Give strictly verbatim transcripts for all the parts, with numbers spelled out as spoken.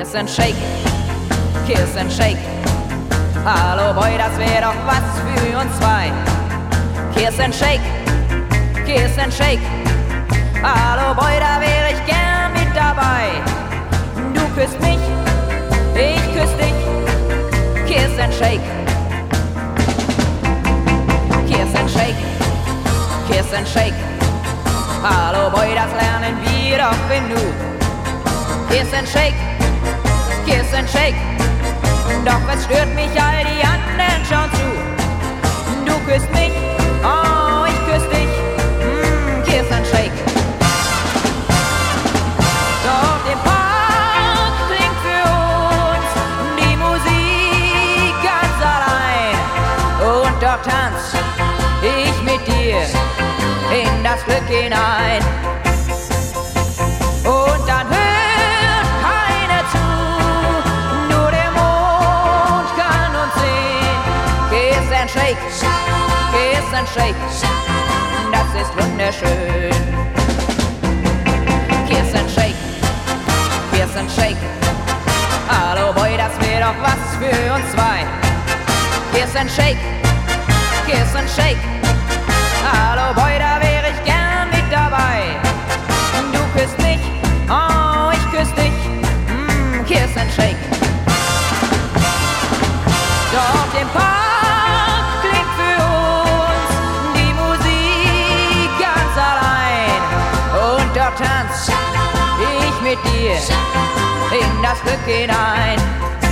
Kiss and Shake, Kiss and Shake. Hallo Boy, das wär doch was für uns zwei. Kiss and Shake, Kiss and Shake. Hallo Boy, da wär ich gern mit dabei. Du küsst mich, ich küss dich. Kiss and Shake, Kiss and Shake, Kiss and Shake. Hallo Boy, das lernen wir doch im Nu. Kiss and Shake, Kiss and Shake. Doch es stört mich, all die anderen schauen zu. Du küsst mich, oh, ich küss dich. Mm, Kiss and Shake. Dort im Park klingt für uns die Musik ganz allein. Und dort tanz ich mit dir in das Glück hinein. Und dann hört keiner zu, nur der Mond kann uns sehen. Kiss and Shake, Kiss and Shake, das ist wunderschön. Kiss and Shake, Kiss and Shake. Hallo Boy, das wär doch was für uns zwei. Kiss and Shake, Kiss and Shake. Hallo Boy, da wär ich gern mit dabei. Du küsst mich, oh, ich küss dich. Mm, Kiss and Shake. Dort im Park klingt für uns die Musik ganz allein. Und dort tanz ich mit dir in das Glück hinein.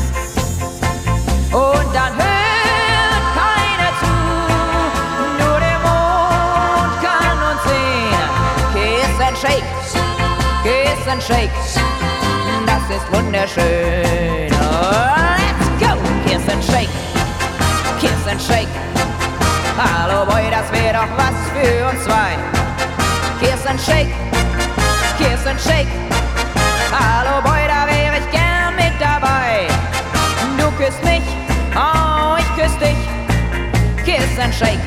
Und dann hört keiner zu, nur der Mond kann uns sehen. Kiss and Shake, Kiss and Shake, das ist wunderschön. Let's go! Kiss and Shake, Kiss and Shake. Hallo Boy, das wär doch was für uns zwei. Kiss and Shake, Kiss and Shake. Hallo Boy, da wär ich gern mit dabei. Du küsst mich, oh, ich küss dich. Kiss and Shake.